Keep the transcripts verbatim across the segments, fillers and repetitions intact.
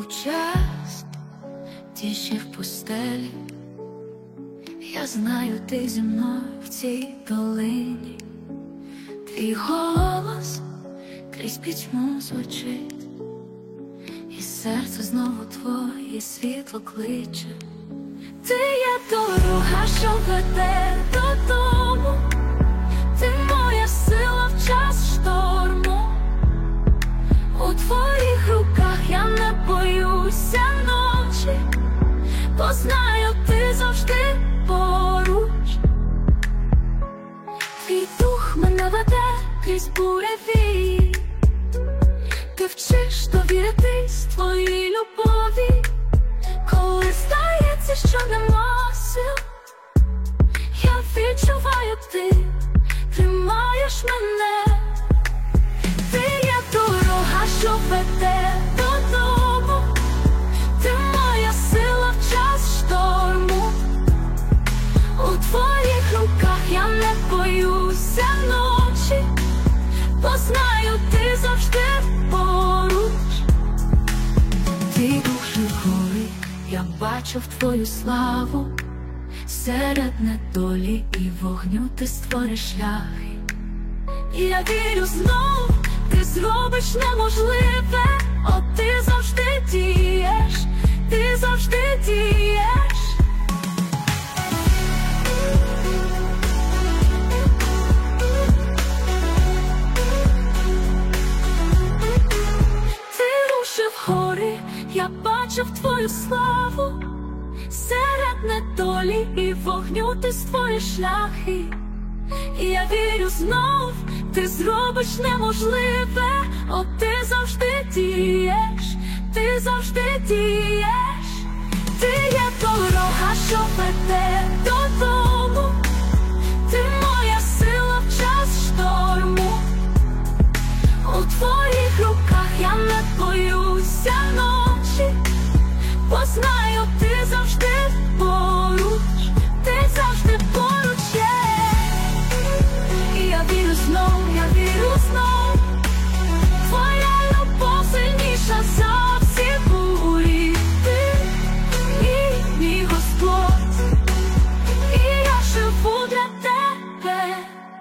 У час тиші в пустелі я знаю, ти зі мною в цій долині. Твій голос крізь пітьму звучить, і серце знову твоє світло кличе. Ти є дорога, що веде додому, ти моя сила в час шторму. У твоїх руках я не боюся ночі, бо знаю, ти завжди поруч. Твій дух мене веде крізь буревій, ти вчиш довіритись твоїй любові. Коли здається, що нема сил, я відчуваю, ти тримаєш мене. Ти є дорога, що веде додому, ти моя сила в час шторму. У твоїх руках я не боюся ночі, бо знаю, ти завжди поруч. Твій дух живий, я бачив твою славу, серед недолі і вогню ти створиш шляхи. І я вірю знов, ти зробиш неможливе, о, ти завжди дієш, ти завжди дієш. Ти рушив гори, я бачив твою славу, серед недолі і вогню ти створиш шляхи. І я вірю знов, ти зробиш неможливе, о, ти завжди дієш, ти завжди дієш. Ти є дорога, що веде додому, ти моя сила в час шторму. У твоїх руках я не боюся ночі, бо знаю, ти завжди поруч, ти завжди поруч є. І я вірю знов, я вірю знов, твоя любов сильніша за всі бурі. Ти мій, мій Господь, і я живу для тебе.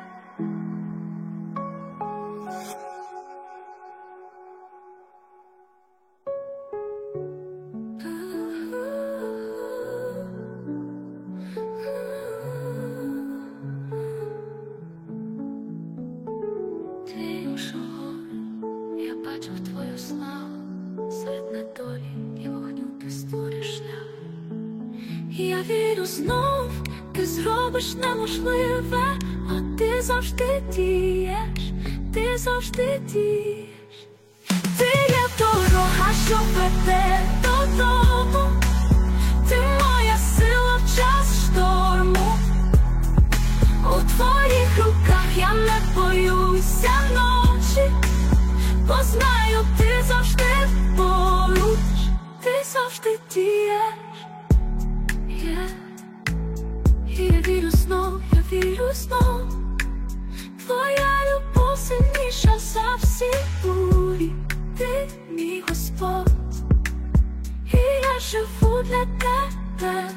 Я бачив твою славу, серед недолі і вогню ти створиш шлях. І я вірю знов, ти зробиш неможливе, а ти завжди дієш, ти завжди дієш. Ти є дорога, що веде додому, ти моя сила в час шторму. У твоїх руках я не боюся ночі, бо знаю, ти завжди поруч, ти завжди дієш. Yeah. І я вірю знов, я вірю знов, твоя любов сильніша за всі бурі. Ти мій Господь, і я живу для тебе.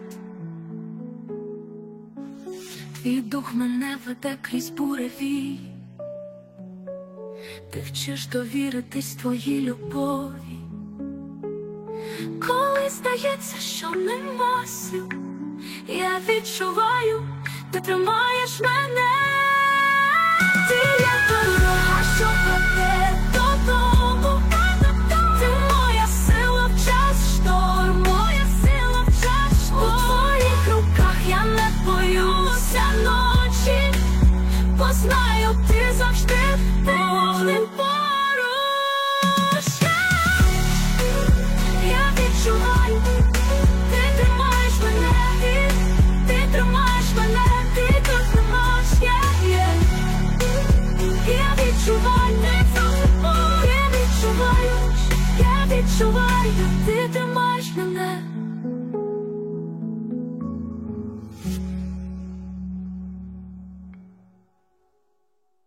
Твій дух мене веде крізь буревій, ти вчиш довіритись твоїй любові. Коли здається, що нема сил, я відчуваю, ти тримаєш мене. Ти є дорога, що веде додому, ти моя сила в час шторму. У твоїх руках я не боюся ночі,